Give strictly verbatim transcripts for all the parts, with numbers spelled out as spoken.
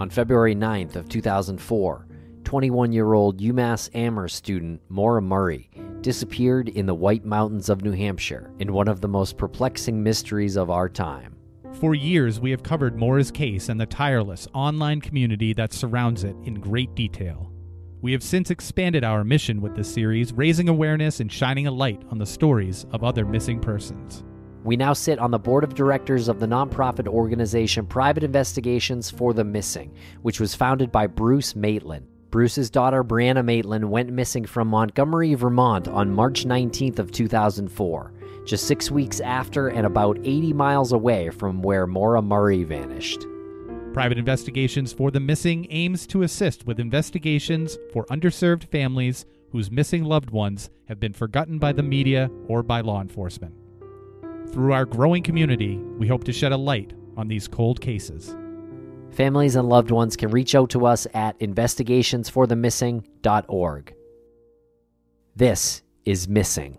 On February ninth of two thousand four, twenty-one-year-old UMass Amherst student Maura Murray disappeared in the White Mountains of New Hampshire in one of the most perplexing mysteries of our time. For years, we have covered Maura's case and the tireless online community that surrounds it in great detail. We have since expanded our mission with this series, raising awareness and shining a light on the stories of other missing persons. We now sit on the board of directors of the nonprofit organization Private Investigations for the Missing, which was founded by Bruce Maitland. Bruce's daughter, Brianna Maitland, went missing from Montgomery, Vermont on March nineteenth of two thousand four, just six weeks after and about eighty miles away from where Maura Murray vanished. Private Investigations for the Missing aims to assist with investigations for underserved families whose missing loved ones have been forgotten by the media or by law enforcement. Through our growing community, we hope to shed a light on these cold cases. Families and loved ones can reach out to us at investigations for the missing dot org. This is Missing.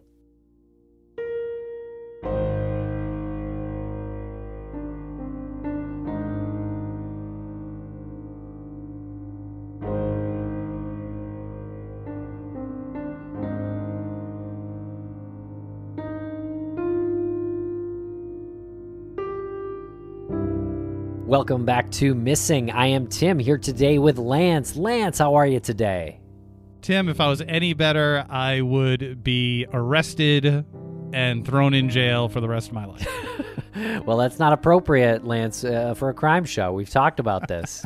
Welcome back to Missing. I am Tim, here today with Lance. Lance, how are you today? Tim, if I was any better, I would be arrested and thrown in jail for the rest of my life. Well, that's not appropriate, Lance, uh, for a crime show. We've talked about this.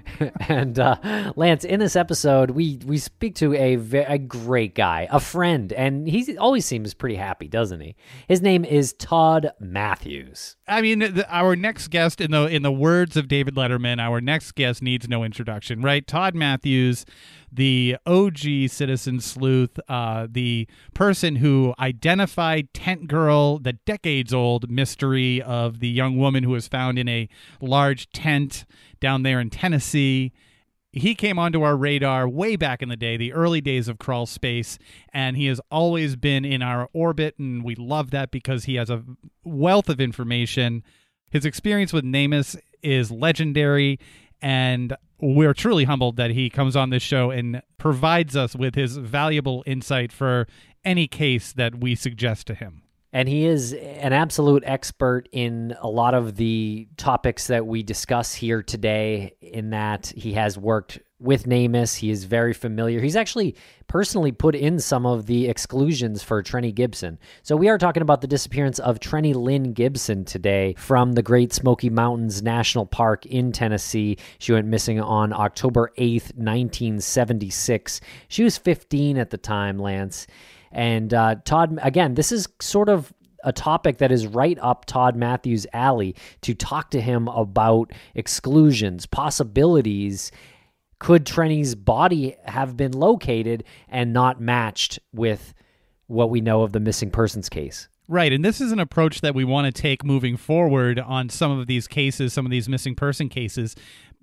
And uh, Lance, in this episode, we, we speak to a, ve- a great guy, a friend, and he always seems pretty happy, doesn't he? His name is Todd Matthews. I mean, the, our next guest, in the in the words of David Letterman, our next guest needs no introduction, right? Todd Matthews, the O G citizen sleuth, uh, the person who identified Tent Girl, the decades-old mystery of the young woman who was found in a large tent down there in Tennessee. He came onto our radar way back in the day, the early days of Crawl Space, and he has always been in our orbit, and we love that because he has a wealth of information. His experience with NamUs is legendary, and we're truly humbled that he comes on this show and provides us with his valuable insight for any case that we suggest to him. And he is an absolute expert in a lot of the topics that we discuss here today, in that he has worked with NamUs. He is very familiar. He's actually personally put in some of the exclusions for Trenny Gibson. So we are talking about the disappearance of Trenny Lynn Gibson today from the Great Smoky Mountains National Park in Tennessee. She went missing on October eighth, nineteen seventy-six. She was fifteen at the time, Lance. And uh, Todd, again, this is sort of a topic that is right up Todd Matthews' alley, to talk to him about exclusions, possibilities. Could Trenny's body have been located and not matched with what we know of the missing persons case? Right, and this is an approach that we want to take moving forward on some of these cases, some of these missing person cases,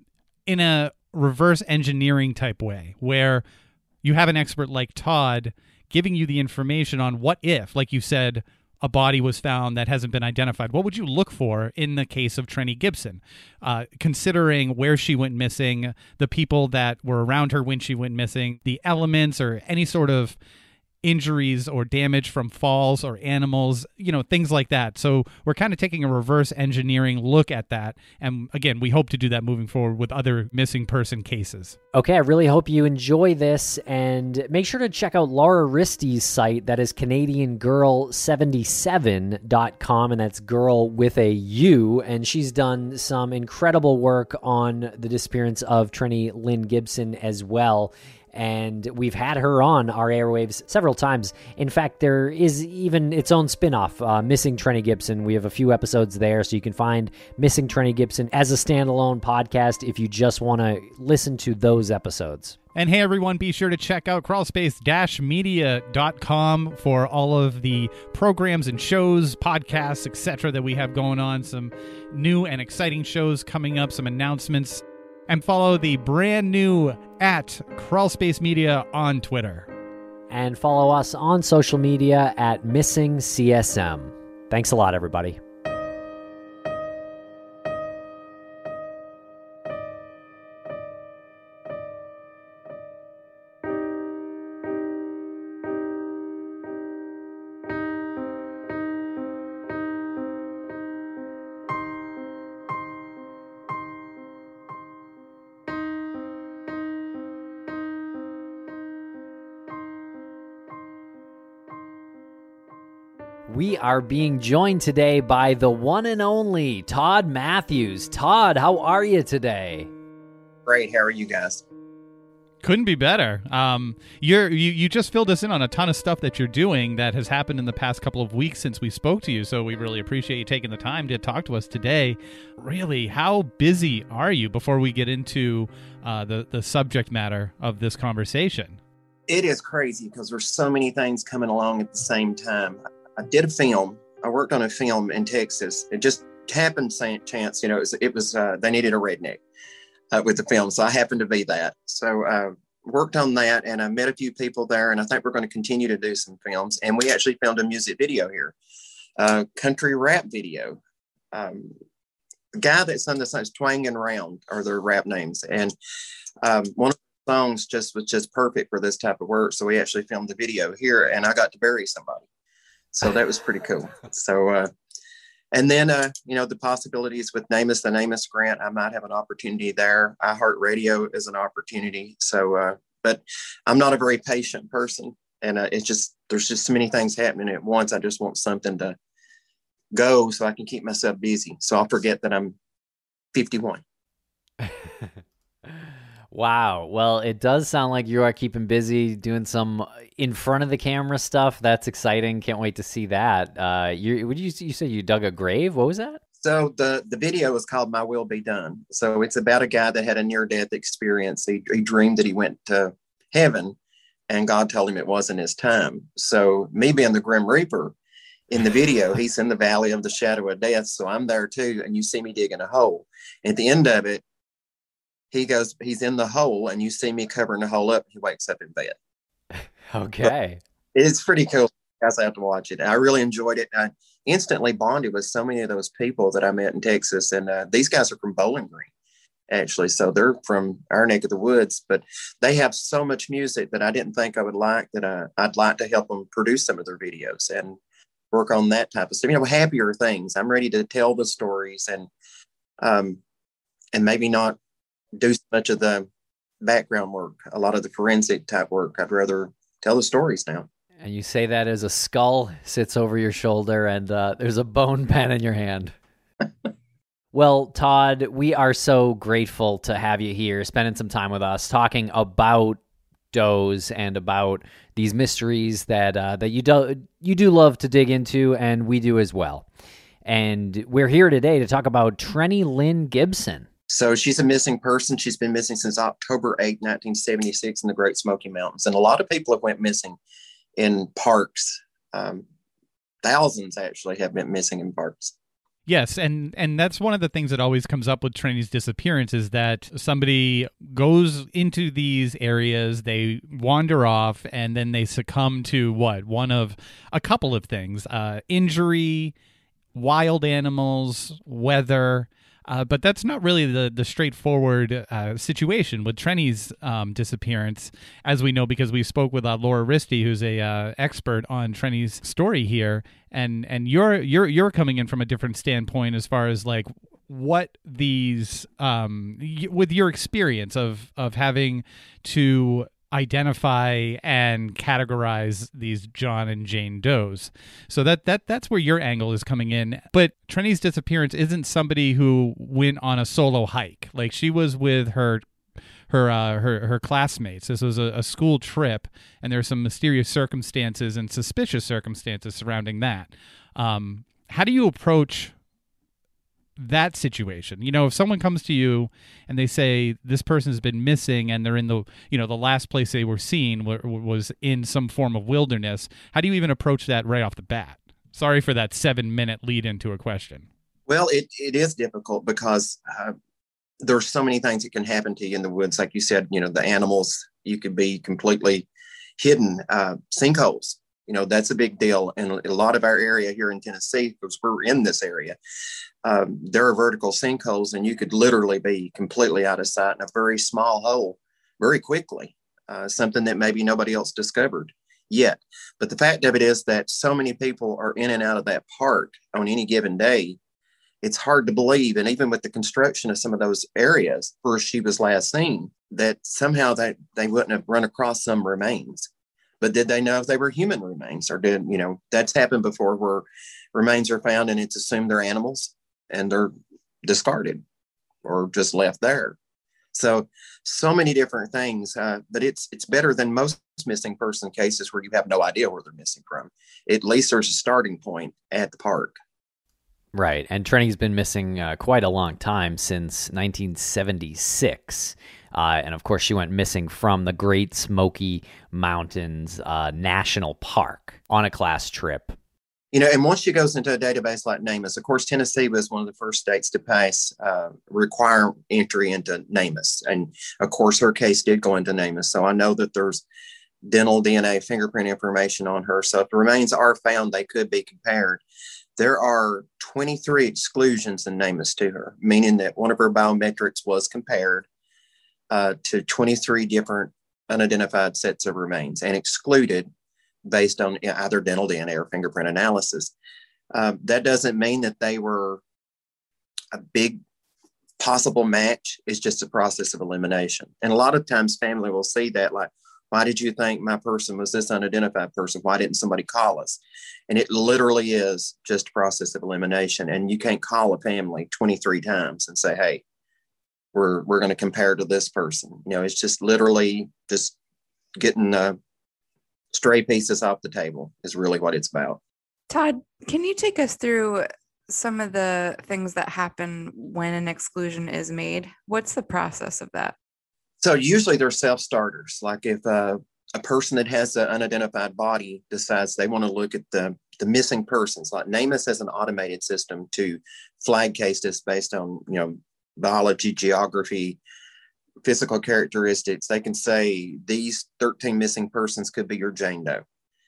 in a reverse engineering type way, where you have an expert like Todd giving you the information on what if, like you said, a body was found that hasn't been identified. What would you look for in the case of Trenny Gibson? Uh, considering where she went missing, the people that were around her when she went missing, the elements or any sort of injuries or damage from falls or animals, you know, things like that. So we're kind of taking a reverse engineering look at that. And again, we hope to do that moving forward with other missing person cases. Okay, I really hope you enjoy this, and make sure to check out Laura Risty's site. That is Canadian Girl seventy-seven dot com, and that's girl with a U, and she's done some incredible work on the disappearance of Trenny Lynn Gibson as well. And we've had her on our airwaves several times. In fact, there is even its own spin-off, uh, Missing Trenny Gibson. We have a few episodes there, so you can find Missing Trenny Gibson as a standalone podcast if you just want to listen to those episodes. And hey, everyone, be sure to check out crawl space dash media dot com for all of the programs and shows, podcasts, et cetera that we have going on. Some new and exciting shows coming up, some announcements. And follow the brand new at Crawlspace Media on Twitter. And follow us on social media at Missing C S M. Thanks a lot, everybody. We are being joined today by the one and only Todd Matthews. Todd, how are you today? Great. How are you guys? Couldn't be better. Um, you're you you just filled us in on a ton of stuff that you're doing that has happened in the past couple of weeks since we spoke to you. So we really appreciate you taking the time to talk to us today. Really, how busy are you? Before we get into uh, the the subject matter of this conversation, it is crazy because there's so many things coming along at the same time. I did a film. I worked on a film in Texas. It just happened, chance. You know, it was, it was uh, they needed a redneck. Uh, with the film. So I happened to be that. So uh, worked on that and I met a few people there and I think we're going to continue to do some films. And we actually filmed a music video here, uh, country rap video. Um, the guy that's done this is Twang and Round are their rap names. And um, one of the songs just was just perfect for this type of work. So we actually filmed the video here and I got to bury somebody. So that was pretty cool. So, uh, And then, uh, you know, the possibilities with NamUs, the NamUs grant, I might have an opportunity there. iHeartRadio is an opportunity. So, uh, but I'm not a very patient person. And uh, it's just, there's just so many things happening at once. I just want something to go so I can keep myself busy. So I'll forget that I'm fifty-one. Wow. Well, it does sound like you are keeping busy doing some in front of the camera stuff. That's exciting. Can't wait to see that. Uh, you, would you, you say you dug a grave? What was that? So the, the video is called My Will Be Done. So it's about a guy that had a near-death experience. He, he dreamed that he went to heaven and God told him it wasn't his time. So me being the Grim Reaper in the video, he's in the valley of the shadow of death. So I'm there too. And you see me digging a hole. At the end of it, he goes, he's in the hole and you see me covering the hole up. He wakes up in bed. Okay. But it's pretty cool. You guys have to watch it. I really enjoyed it. I instantly bonded with so many of those people that I met in Texas. And uh, these guys are from Bowling Green, actually. So they're from our neck of the woods, but they have so much music that I didn't think I would like that uh, I'd like to help them produce some of their videos and work on that type of stuff. You know, happier things. I'm ready to tell the stories and, um, and maybe not do so much of the background work, a lot of the forensic type work. I'd rather tell the stories now. And you say that as a skull sits over your shoulder and uh, there's a bone pen in your hand. Well, Todd, we are so grateful to have you here, spending some time with us, talking about does and about these mysteries that uh, that you do you do love to dig into, and we do as well. And we're here today to talk about Trenny Lynn Gibson. So she's a missing person. She's been missing since October eighth, nineteen seventy-six in the Great Smoky Mountains. And a lot of people have went missing in parks. Um, thousands actually have been missing in parks. Yes, and, and that's one of the things that always comes up with Trenny's disappearance is that somebody goes into these areas, they wander off, and then they succumb to what? One of a couple of things. Uh, injury, wild animals, weather. Uh, but that's not really the the straightforward uh, situation with Trenny's um, disappearance, as we know, because we spoke with uh, Laura Risti, who's a uh, expert on Trenny's story here, and and you're you're you're coming in from a different standpoint as far as like what these um, y- with your experience of of having to identify and categorize these John and Jane Does. So that that that's where your angle is coming in. But Trenny's disappearance isn't somebody who went on a solo hike. Like she was with her her uh, her her classmates. This was a, a school trip, and there's some mysterious circumstances and suspicious circumstances surrounding that. Um, how do you approach that situation? You know, if someone comes to you and they say this person has been missing and they're in the, you know, the last place they were seen w- was in some form of wilderness, how do you even approach that right off the bat? Sorry for that seven minute lead into a question. Well, it, it is difficult because uh, there's so many things that can happen to you in the woods. Like you said, you know, the animals, you could be completely hidden. Uh, sinkholes, you know, that's a big deal. And a lot of our area here in Tennessee, because we're in this area, um, there are vertical sinkholes and you could literally be completely out of sight in a very small hole very quickly, uh, something that maybe nobody else discovered yet. But the fact of it is that so many people are in and out of that park on any given day. It's hard to believe. And even with the construction of some of those areas where she was last seen, that somehow they, they wouldn't have run across some remains. But did they know if they were human remains, or did, you know, that's happened before where remains are found and it's assumed they're animals and they're discarded or just left there. So, so many different things, uh, but it's it's better than most missing person cases where you have no idea where they're missing from. At least there's a starting point at the park. Right, and Trinity's been missing uh, quite a long time, since nineteen seventy-six. Uh, and of course, she went missing from the Great Smoky Mountains uh, National Park on a class trip. You know, and once she goes into a database like NamUs, of course, Tennessee was one of the first states to pass, uh, require entry into NamUs. And of course, her case did go into NamUs. So I know that there's dental D N A fingerprint information on her. So if the remains are found, they could be compared. There are twenty-three exclusions in NamUs to her, meaning that one of her biometrics was compared uh, to twenty-three different unidentified sets of remains and excluded based on either dental D N A or fingerprint analysis. Uh, that doesn't mean that they were a big possible match. It's just a process of elimination. And a lot of times family will see that, like, why did you think my person was this unidentified person? Why didn't somebody call us? And it literally is just a process of elimination. And you can't call a family twenty-three times and say, hey, we're we're going to compare to this person. You know, it's just literally just getting uh, stray pieces off the table is really what it's about. Todd, can you take us through some of the things that happen when an exclusion is made? What's the process of that? So usually they're self-starters. Like if uh, a person that has an unidentified body decides they want to look at the, the missing persons, like NamUs has an automated system to flag cases based on, you know, biology, geography, physical characteristics. They can say these thirteen missing persons could be your Jane Doe.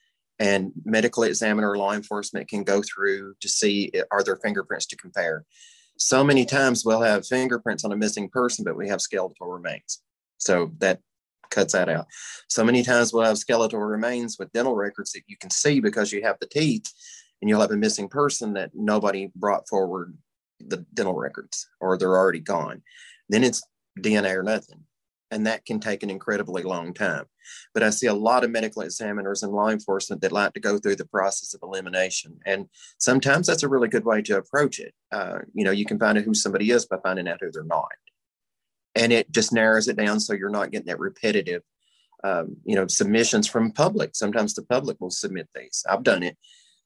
And medical examiner or law enforcement can go through to see, are there fingerprints to compare. So many times we'll have fingerprints on a missing person, but we have skeletal remains. So that cuts that out. So many times we'll have skeletal remains with dental records that you can see because you have the teeth, and you'll have a missing person that nobody brought forward the dental records, or they're already gone. Then it's D N A or nothing. And that can take an incredibly long time. But I see a lot of medical examiners and law enforcement that like to go through the process of elimination. And sometimes that's a really good way to approach it. Uh, you know, you can find out who somebody is by finding out who they're not. And it just narrows it down so you're not getting that repetitive, um, you know, submissions from public. Sometimes the public will submit these. I've done it.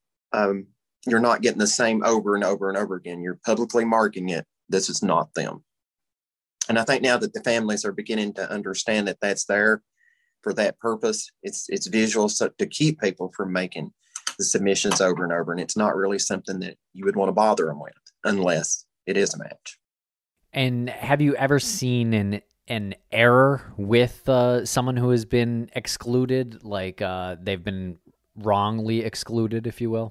Um, you're not getting the same over and over and over again. You're publicly marking it. This is not them. And I think now that the families are beginning to understand that that's there for that purpose, it's it's visual, so to keep people from making the submissions over and over. And it's not really something that you would want to bother them with unless it is a match. And have you ever seen an an error with uh, someone who has been excluded, like uh, they've been wrongly excluded, if you will?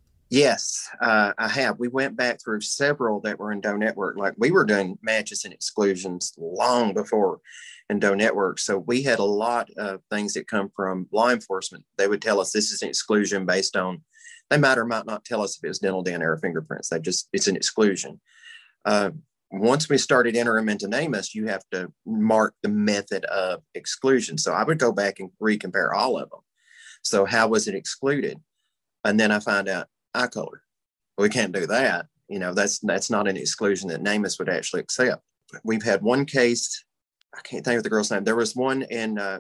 Yes, uh, I have. We went back through several that were in Doe Network. Like we were doing matches and exclusions long before in Doe Network. So we had a lot of things that come from law enforcement. They would tell us this is an exclusion based on, they might or might not tell us if it was dental D N A or fingerprints. They just, it's an exclusion. Uh, once we started entering them into NamUs, you have to mark the method of exclusion. So I would go back and recompare all of them. So how was it excluded? And then I find out eye color. We can't do that. You know, that's that's not an exclusion that NamUs would actually accept. We've had one case, I can't think of the girl's name. There was one in uh,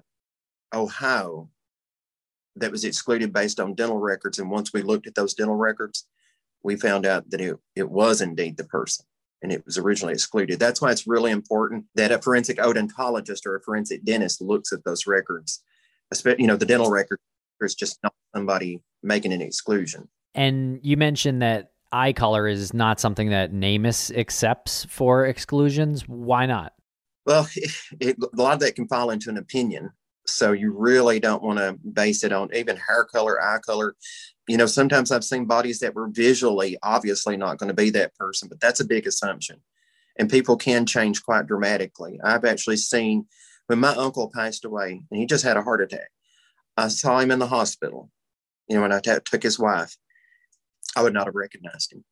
Ohio that was excluded based on dental records. And once we looked at those dental records, we found out that it, it was indeed the person, and it was originally excluded. That's why it's really important that a forensic odontologist or a forensic dentist looks at those records. You know, the dental record is just not somebody making an exclusion. And you mentioned that eye color is not something that NamUs accepts for exclusions. Why not? Well, it, it, a lot of that can fall into an opinion. So you really don't want to base it on even hair color, eye color. You know, sometimes I've seen bodies that were visually obviously not going to be that person, but that's a big assumption. And people can change quite dramatically. I've actually seen when my uncle passed away and he just had a heart attack. I saw him in the hospital, you know, when I t- took his wife. I would not have recognized him.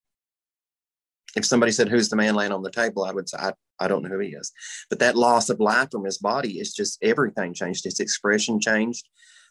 If somebody said, who's the man laying on the table? I would say, I, I don't know who he is. But that loss of life from his body is just everything changed. His expression changed.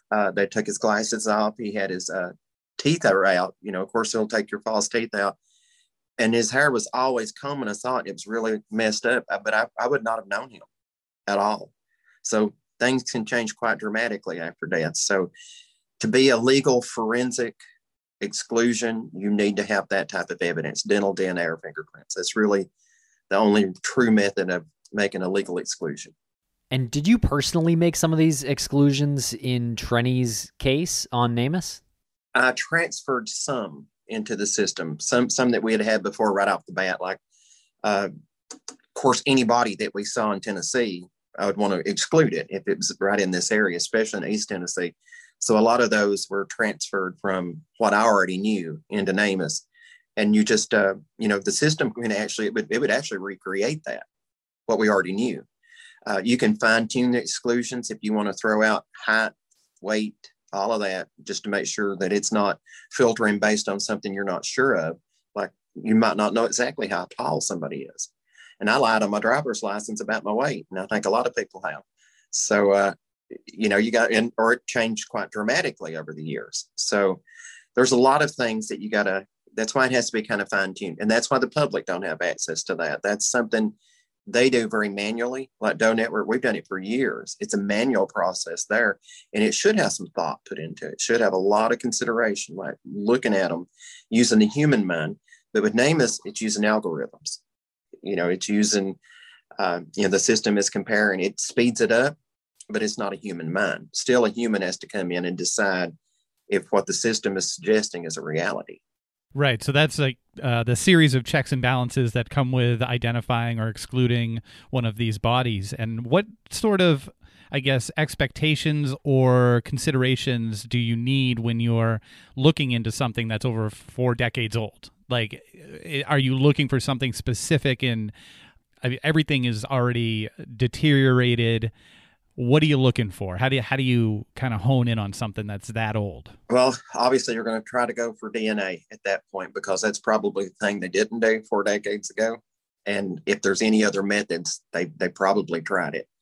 Uh, they took his glasses off. He had his uh, teeth are out. You know, of course, they'll take your false teeth out. And his hair was always combed. I thought it was really messed up, but I, I would not have known him at all. So things can change quite dramatically after death. So to be a legal forensic exclusion, you need to have that type of evidence, dental D N A or fingerprints. That's really the only true method of making a legal exclusion. And did you personally make some of these exclusions in Trenny's case on NamUs? I transferred some into the system, some some that we had had before right off the bat. Like, uh, of course, anybody that we saw in Tennessee, I would want to exclude it if it was right in this area, especially in East Tennessee. So a lot of those were transferred from what I already knew into NamUs. And you just, uh, you know, the system can actually, it would, it would actually recreate that, what we already knew. Uh, you can fine tune the exclusions if you want to throw out height, weight, all of that, just to make sure that it's not filtering based on something you're not sure of. Like, you might not know exactly how tall somebody is. And I lied on my driver's license about my weight, and I think a lot of people have. So, uh, you know, you got, and or it changed quite dramatically over the years. So there's a lot of things that you got to, that's why it has to be kind of fine tuned. And that's why the public don't have access to that. That's something they do very manually, like Doe Network. We've done it for years. It's a manual process there, and it should have some thought put into it. It should have a lot of consideration, like looking at them using the human mind. But with NamUs, it's using algorithms. You know, it's using, uh, you know, the system is comparing, it speeds it up, but it's not a human mind. Still, a human has to come in and decide if what the system is suggesting is a reality. Right. So that's like uh, the series of checks and balances that come with identifying or excluding one of these bodies. And what sort of, I guess, expectations or considerations do you need when you're looking into something that's over four decades old? Like, are you looking for something specific in, I mean, everything is already deteriorated. What are you looking for? How do you, how do you kind of hone in on something that's that old? Well, obviously you're going to try to go for D N A at that point, because that's probably the thing they didn't do four decades ago. And if there's any other methods, they, they probably tried it.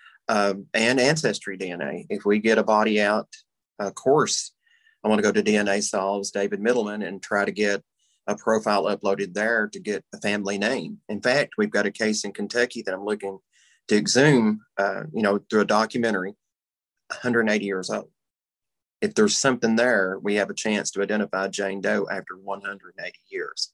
Um, and ancestry D N A. If we get a body out, of course, I want to go to D N A Solves, David Middleman, and try to get a profile uploaded there to get a family name. In fact, we've got a case in Kentucky that I'm looking to exhume, uh, you know, through a documentary, one hundred eighty years old. If there's something there, we have a chance to identify Jane Doe after one hundred eighty years.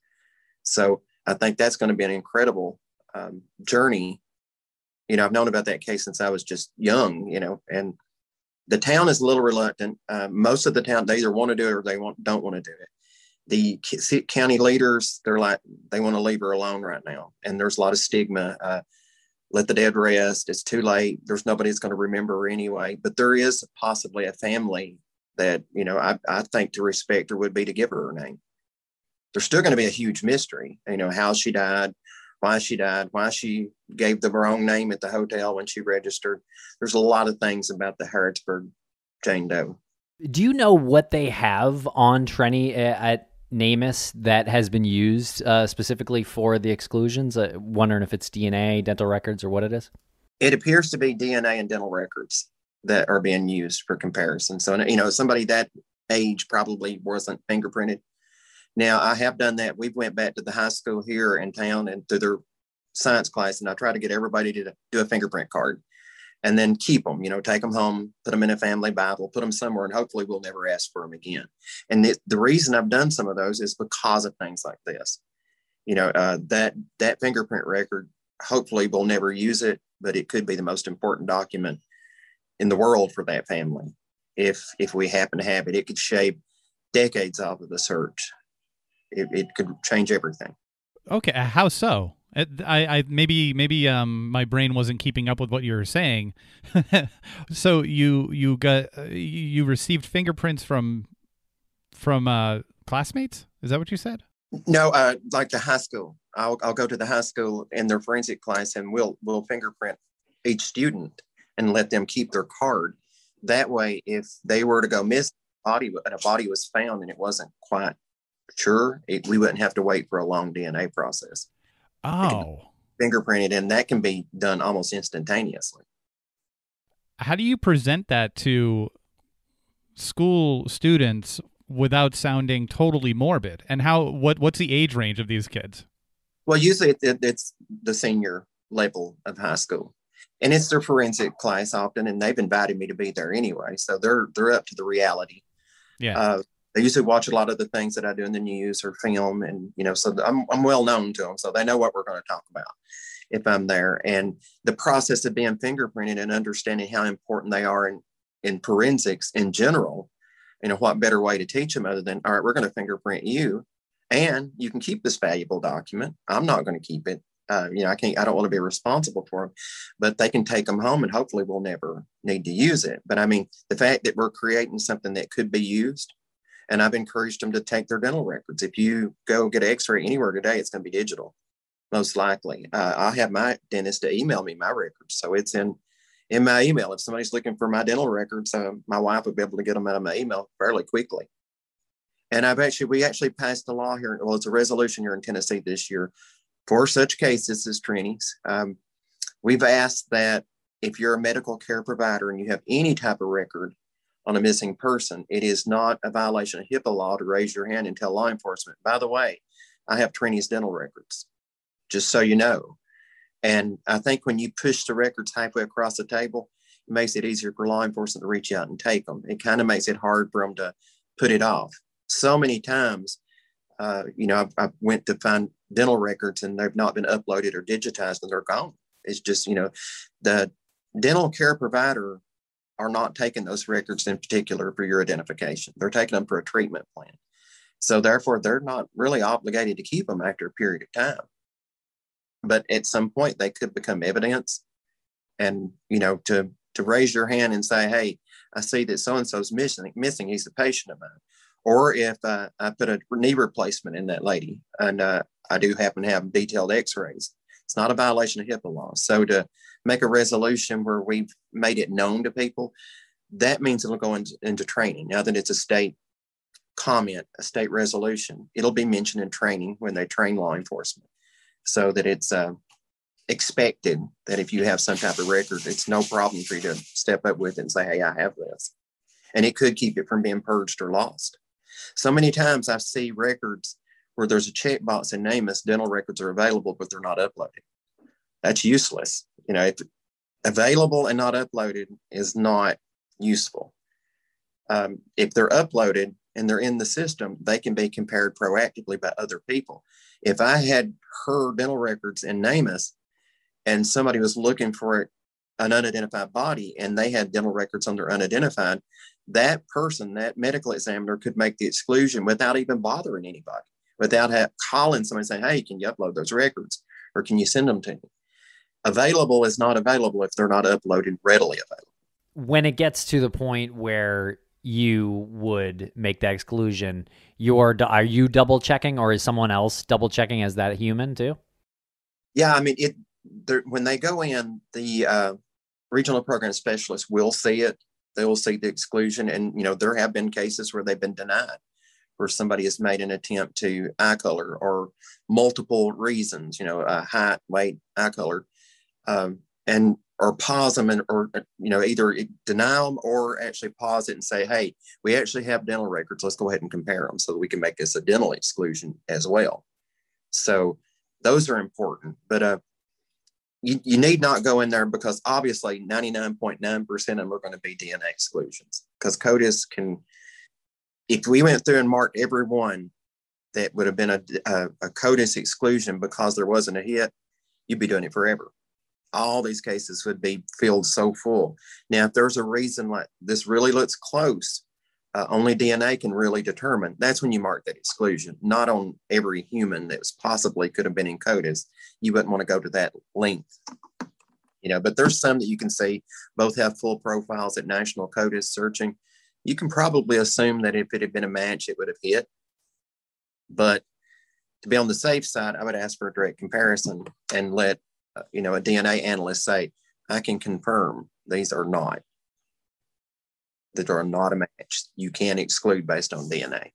So I think that's going to be an incredible um, journey. You know, I've known about that case since I was just young, you know, and the town is a little reluctant. Uh, most of the town, they either want to do it or they want, don't want to do it. The county leaders, they're like, they want to leave her alone right now. And there's a lot of stigma. Uh, let the dead rest. It's too late. There's nobody that's going to remember her anyway. But there is possibly a family that, you know, I, I think to respect her would be to give her her name. There's still going to be a huge mystery, you know, how she died, why she died, why she gave the wrong name at the hotel when she registered. There's a lot of things about the Harrodsburg Jane Doe. Do you know what they have on Trenny at NamUs that has been used uh, specifically for the exclusions? Uh, wondering if it's D N A, dental records, or what it is. It appears to be D N A and dental records that are being used for comparison. So, you know, somebody that age probably wasn't fingerprinted. Now, I have done that. We went back to the high school here in town and to their science class, and I try to get everybody to do a fingerprint card and then keep them, you know, take them home, put them in a family Bible, put them somewhere, and hopefully we'll never ask for them again. And the, the reason I've done some of those is because of things like this. You know, uh, that that fingerprint record, hopefully we'll never use it, but it could be the most important document in the world for that family. If if we happen to have it, it could shave decades off of the search. It, it could change everything. Okay, how so? I, I maybe maybe um my brain wasn't keeping up with what you were saying. So you you got uh, you received fingerprints from from uh, classmates? Is that what you said? No, uh, like the high school. I'll I'll go to the high school in their forensic class, and we'll we'll fingerprint each student and let them keep their card. That way, if they were to go miss a body and a body was found and it wasn't quite sure, it, we wouldn't have to wait for a long D N A process. Oh, Fingerprinted, and that can be done almost instantaneously. How do you present that to school students without sounding totally morbid? And how what what's the age range of these kids? Well, usually it, it, it's the senior level of high school, and it's their forensic class often, and they've invited me to be there anyway, so they're they're up to the reality. Yeah. Uh, they usually watch a lot of the things that I do in the news or film, and you know, so I'm I'm well known to them, so they know what we're going to talk about if I'm there. And the process of being fingerprinted and understanding how important they are in in forensics in general. You know, what better way to teach them other than, all right, we're going to fingerprint you, and you can keep this valuable document. I'm not going to keep it. Uh, you know, I can't, I don't want to be responsible for them, but they can take them home and hopefully we'll never need to use it. But I mean, the fact that we're creating something that could be used, and I've encouraged them to take their dental records. If you go get an x-ray anywhere today, it's going to be digital, most likely. Uh, I have my dentist to email me my records. So it's in, in my email. If somebody's looking for my dental records, uh, my wife would be able to get them out of my email fairly quickly. And I've actually, we actually passed a law here. Well, it's a resolution here in Tennessee this year for such cases as Trini's. Um, we've asked that if you're a medical care provider and you have any type of record on a missing person, it is not a violation of HIPAA law to raise your hand and tell law enforcement, by the way, I have Trini's dental records, just so you know. And I think when you push the records halfway across the table, it makes it easier for law enforcement to reach out and take them. It kind of makes it hard for them to put it off. So many times, uh, you know, I, I went to find dental records and they've not been uploaded or digitized and they're gone. It's just, you know, the dental care provider are not taking those records in particular for your identification. They're taking them for a treatment plan. So therefore, they're not really obligated to keep them after a period of time. But at some point, they could become evidence. And, you know, to to raise your hand and say, hey, I see that so-and-so's missing, missing. He's a patient of mine. Or if uh, I put a knee replacement in that lady, and uh, I do happen to have detailed x-rays, it's not a violation of HIPAA law. So to make a resolution where we've made it known to people, that means it'll go into, into training. Now that it's a state comment, a state resolution, it'll be mentioned in training when they train law enforcement, so that it's uh, expected that if you have some type of record, it's no problem for you to step up with it and say, hey, I have this. And it could keep it from being purged or lost. So many times I see records where there's a checkbox in NamUs, dental records are available, but they're not uploaded. That's useless. You know, if available and not uploaded is not useful. Um, if they're uploaded and they're in the system, they can be compared proactively by other people. If I had her dental records in NamUs and somebody was looking for an unidentified body and they had dental records under unidentified, that person, that medical examiner could make the exclusion without even bothering anybody, without have, calling somebody saying, hey, can you upload those records or can you send them to me? Available is not available if they're not uploaded readily available. When it gets to the point where you would make that exclusion, you're, are you double checking or is someone else double checking as that human too? Yeah, I mean, it. When they go in, the uh, regional program specialist will see it. They will see the exclusion. And, you know, there have been cases where they've been denied, where somebody has made an attempt to eye color or multiple reasons, you know, uh, height, weight, eye color, um, and or pause them and, or, you know, either deny them or actually pause it and say, hey, we actually have dental records. Let's go ahead and compare them so that we can make this a dental exclusion as well. So those are important. But uh, you, you need not go in there because obviously ninety-nine point nine percent of them are going to be D N A exclusions because CODIS can, if we went through and marked every one that would have been a, a, a CODIS exclusion because there wasn't a hit, you'd be doing it forever. All these cases would be filled so full. Now, if there's a reason like this really looks close, uh, only D N A can really determine, that's when you mark that exclusion, not on every human that was possibly could have been in CODIS. You wouldn't want to go to that length. You know, but there's some that you can see both have full profiles at National CODIS searching. You can probably assume that if it had been a match, it would have hit. But to be on the safe side, I would ask for a direct comparison and let uh, you know, a D N A analyst say, I can confirm these are not, that are not a match. You can exclude based on D N A.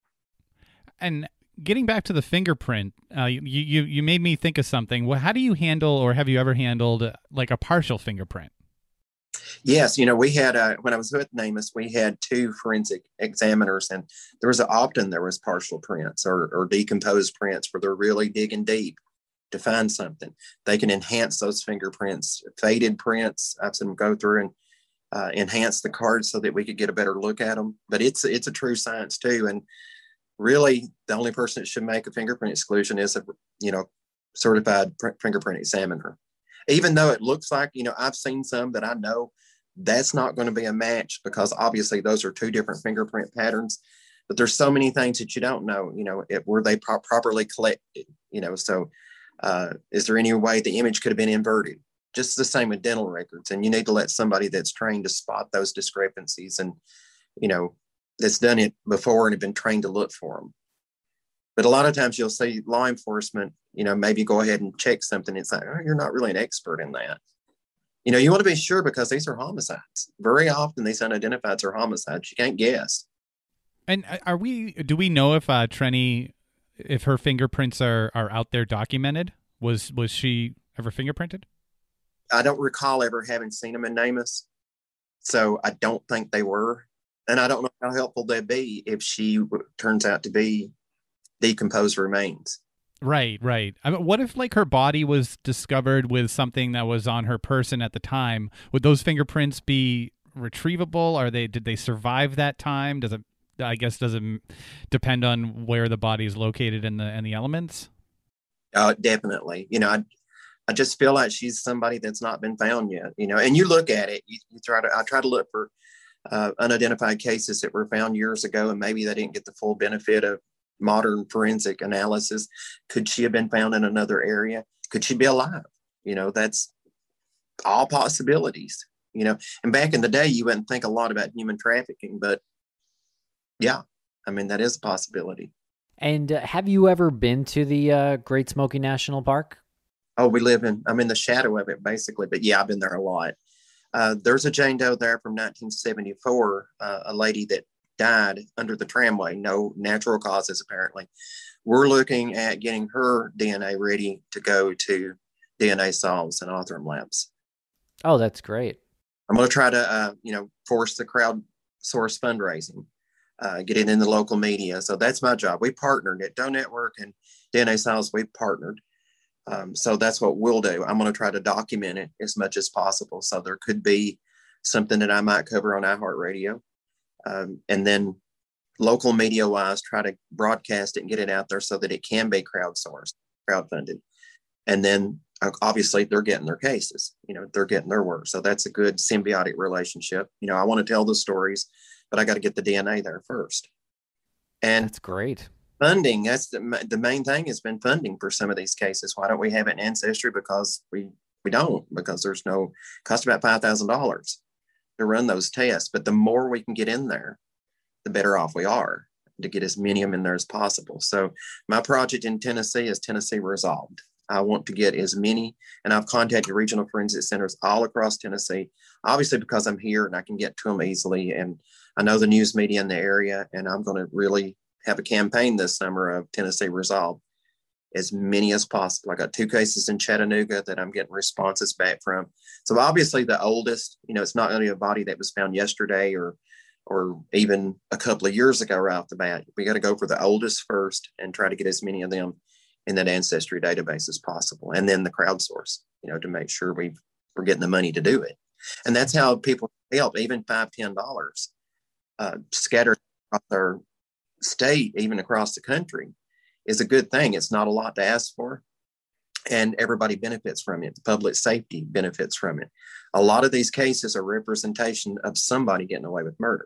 And getting back to the fingerprint, uh, you, you you made me think of something. Well, how do you handle, or have you ever handled, uh, like a partial fingerprint? Yes, you know, we had uh, when I was with NamUs, we had two forensic examiners, and there was often there was partial prints or, or decomposed prints where they're really digging deep to find something. They can enhance those fingerprints, faded prints. I've seen them go through and uh, enhance the cards so that we could get a better look at them. But it's it's a true science too, and really the only person that should make a fingerprint exclusion is a you know certified pr- fingerprint examiner. Even though it looks like, you know, I've seen some that I know that's not going to be a match because obviously those are two different fingerprint patterns. But there's so many things that you don't know, you know, it, were they pro- properly collected, you know, so uh, is there any way the image could have been inverted? Just the same with dental records. And you need to let somebody that's trained to spot those discrepancies and, you know, that's done it before and have been trained to look for them. But a lot of times you'll see law enforcement, you know, maybe go ahead and check something. It's like, oh, you're not really an expert in that. You know, you want to be sure because these are homicides. Very often these unidentifieds are homicides. You can't guess. And are we, do we know if uh, Trenny, if her fingerprints are, are out there documented? Was, was she ever fingerprinted? I don't recall ever having seen them in NamUs. So I don't think they were. And I don't know how helpful they'd be if she w- turns out to be decomposed remains. Right, right. I mean, what if like her body was discovered with something that was on her person at the time? Would those fingerprints be retrievable? Are they, did they survive that time? Does it, I guess, does it depend on where the body is located in the, in the elements? Uh, definitely. You know, I, I just feel like she's somebody that's not been found yet, you know, and you look at it, you, you try to, I try to look for uh, unidentified cases that were found years ago, and maybe they didn't get the full benefit of modern forensic analysis. Could she have been found in another area? Could she be alive? You know, that's all possibilities, you know, and back in the day, you wouldn't think a lot about human trafficking, but yeah, I mean, that is a possibility. And uh, have you ever been to the uh, Great Smoky National Park? Oh, we live in, I'm in the shadow of it basically, but yeah, I've been there a lot. Uh, there's a Jane Doe there from nineteen seventy-four, uh, a lady that died under the tramway, no natural causes apparently. We're looking at getting her D N A ready to go to D N A Solves and Othram Labs. Oh, that's great. I'm going to try to, uh, you know, force the crowdsource fundraising, uh, get it in the local media. So that's my job. We partnered at Doe Network and D N A Solves. We partnered. Um, so that's what we'll do. I'm going to try to document it as much as possible. So there could be something that I might cover on iHeartRadio. Um, and then local media wise, try to broadcast it and get it out there so that it can be crowdsourced, crowdfunded. And then uh, obviously they're getting their cases, you know, they're getting their work. So that's a good symbiotic relationship. You know, I want to tell the stories, but I got to get the D N A there first. And that's great. Funding, that's the, the main thing has been funding for some of these cases. Why don't we have it in Ancestry? Because we, we don't, because there's no, cost about five thousand dollars to run those tests. But the more we can get in there, the better off we are to get as many of them in there as possible. So my project in Tennessee is Tennessee Resolved. I want to get as many, and I've contacted regional forensic centers all across Tennessee, obviously because I'm here and I can get to them easily. And I know the news media in the area, and I'm going to really have a campaign this summer of Tennessee Resolved, as many as possible. I got two cases in Chattanooga that I'm getting responses back from. So obviously the oldest, you know, it's not only a body that was found yesterday or or even a couple of years ago right off the bat. We got to go for the oldest first and try to get as many of them in that Ancestry database as possible. And then the crowdsource, you know, to make sure we we're getting the money to do it. And that's how people help, even five, ten dollars uh, scattered across our state, even across the country, is a good thing. It's not a lot to ask for, and everybody benefits from it. The public safety benefits from it. A lot of these cases are representation of somebody getting away with murder.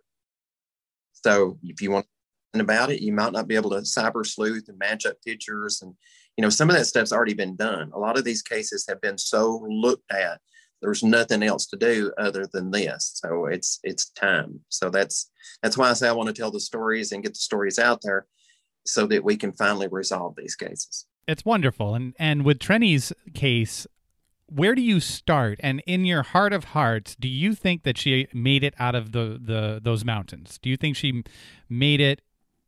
So if you want to know about it, you might not be able to cyber sleuth and match up pictures. And, you know, some of that stuff's already been done. A lot of these cases have been so looked at, there's nothing else to do other than this. So it's, it's time. So that's, that's why I say I want to tell the stories and get the stories out there so that we can finally resolve these cases. It's wonderful. And and with Trenny's case, where do you start? And in your heart of hearts, do you think that she made it out of the, the those mountains? Do you think she made it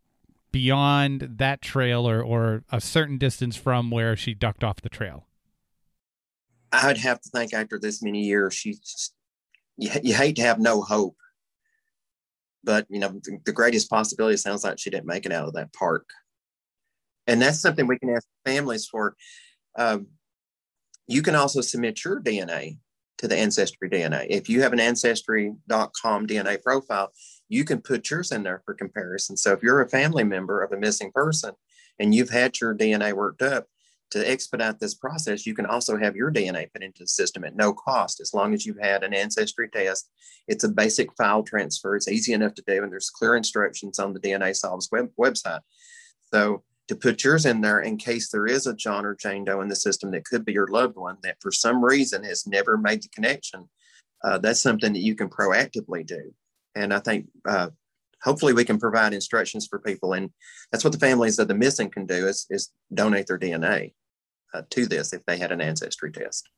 beyond that trail or, or a certain distance from where she ducked off the trail? I'd have to think after this many years, she you, you hate to have no hope. But, you know, the, the greatest possibility sounds like she didn't make it out of that park. And that's something we can ask families for. Um, you can also submit your D N A to the Ancestry D N A. If you have an ancestry dot com D N A profile, you can put yours in there for comparison. So if you're a family member of a missing person and you've had your D N A worked up, to expedite this process, you can also have your D N A put into the system at no cost, as long as you've had an ancestry test. It's a basic file transfer. It's easy enough to do, and there's clear instructions on the D N A Solves web, website. So to put yours in there in case there is a John or Jane Doe in the system that could be your loved one that for some reason has never made the connection, uh, that's something that you can proactively do. And I think uh, hopefully we can provide instructions for people, and that's what the families of the missing can do is, is donate their D N A uh, to this if they had an ancestry test.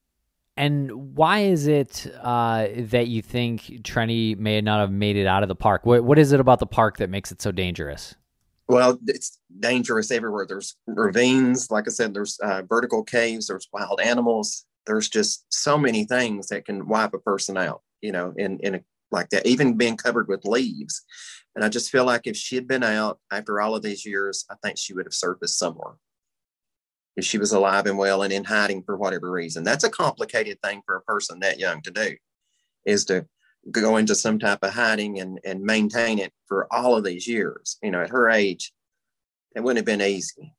And why is it uh, that you think Trenny may not have made it out of the park? What What is it about the park that makes it so dangerous? Well, it's dangerous everywhere. There's ravines, like I said, there's uh, vertical caves, there's wild animals. There's just so many things that can wipe a person out, you know, in, in a, like that, even being covered with leaves. And I just feel like if she had been out after all of these years, I think she would have surfaced somewhere. If she was alive and well and in hiding for whatever reason. That's a complicated thing for a person that young to do, is to go into some type of hiding and, and maintain it for all of these years. You know, at her age, it wouldn't have been easy.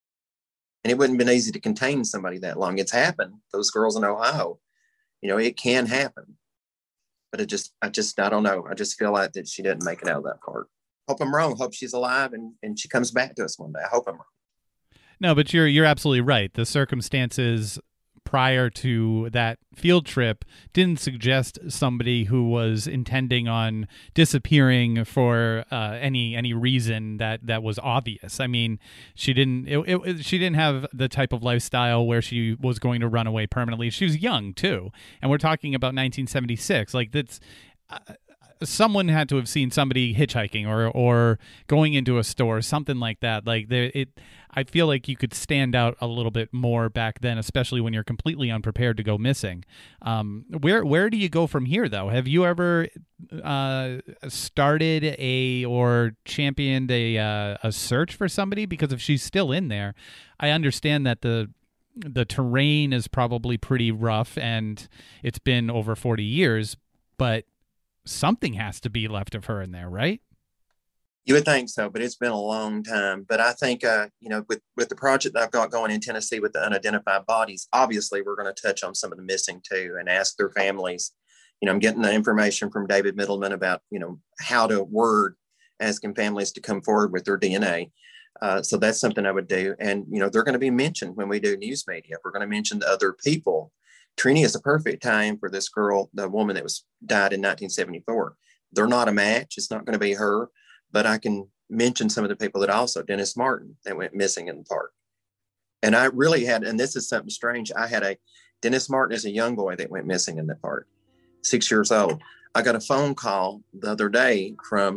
And it wouldn't have been easy to contain somebody that long. It's happened. Those girls in Ohio, you know, it can happen. But it just, I just, I don't know. I just feel like that she didn't make it out of that part. Hope I'm wrong. Hope she's alive and, and she comes back to us one day. I hope I'm wrong. No, but you're you're absolutely right. The circumstances prior to that field trip didn't suggest somebody who was intending on disappearing for uh, any any reason that, that was obvious. I mean, she didn't it, it, she didn't have the type of lifestyle where she was going to run away permanently. She was young too, and we're talking about nineteen seventy-six. Like that's. Uh, someone had to have seen somebody hitchhiking or or going into a store, something like that. Like there, it, I feel like you could stand out a little bit more back then, especially when you're completely unprepared to go missing. Um, where where do you go from here, though? Have you ever uh, started a or championed a uh, a search for somebody? Because if she's still in there, I understand that the the terrain is probably pretty rough and it's been over forty years, but something has to be left of her in there, right? You would think so, but it's been a long time. But I think, uh, you know, with, with the project that I've got going in Tennessee with the unidentified bodies, obviously we're going to touch on some of the missing too and ask their families. You know, I'm getting the information from David Middleman about, you know, how to word asking families to come forward with their D N A. Uh, so that's something I would do. And, you know, they're going to be mentioned when we do news media. We're going to mention the other people. Trini is a perfect time for this girl, the woman that was died in nineteen seventy-four. They're not a match. It's not going to be her, but I can mention some of the people that also, Dennis Martin, that went missing in the park. And I really had, and this is something strange. I had a, Dennis Martin is a young boy that went missing in the park, six years old. I got a phone call the other day from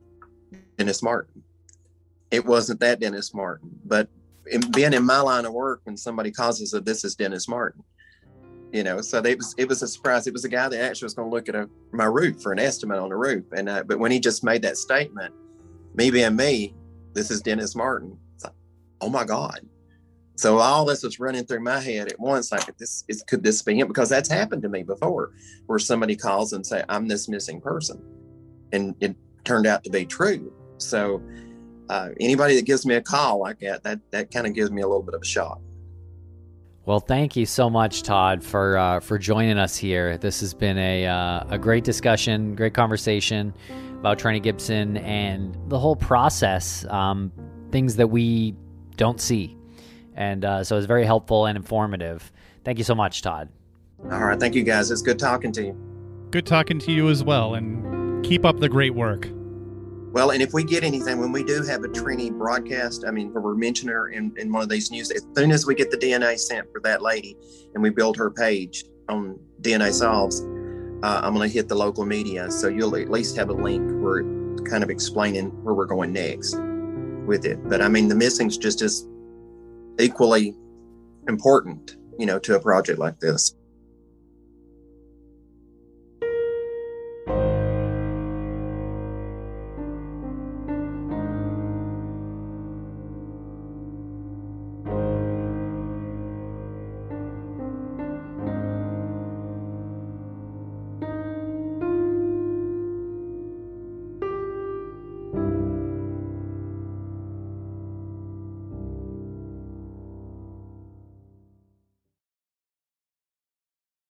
Dennis Martin. It wasn't that Dennis Martin, but in, being in my line of work, when somebody calls us that this is Dennis Martin, you know, so it was, it was a surprise. It was a guy that actually was going to look at a, my roof for an estimate on the roof. And, uh, but when he just made that statement, me being me, this is Dennis Martin. It's like, oh my God. So all this was running through my head at once. Like, this is, could this be him? Because that's happened to me before, where somebody calls and say, I'm this missing person. And it turned out to be true. So uh, anybody that gives me a call like that, that, that kind of gives me a little bit of a shock. Well, thank you so much, Todd, for uh, for joining us here. This has been a uh, a great discussion, great conversation about Trenny Gibson and the whole process, um, things that we don't see. And uh, so it's very helpful and informative. Thank you so much, Todd. All right. Thank you, guys. It's good talking to you. Good talking to you as well. And keep up the great work. Well, and if we get anything, when we do have a Trini broadcast, I mean, where we're mentioning her in, in one of these news, as soon as we get the D N A sent for that lady and we build her page on D N A Solves, uh, I'm going to hit the local media. So you'll at least have a link where it's kind of explaining where we're going next with it. But I mean, the missing's just as equally important, you know, to a project like this.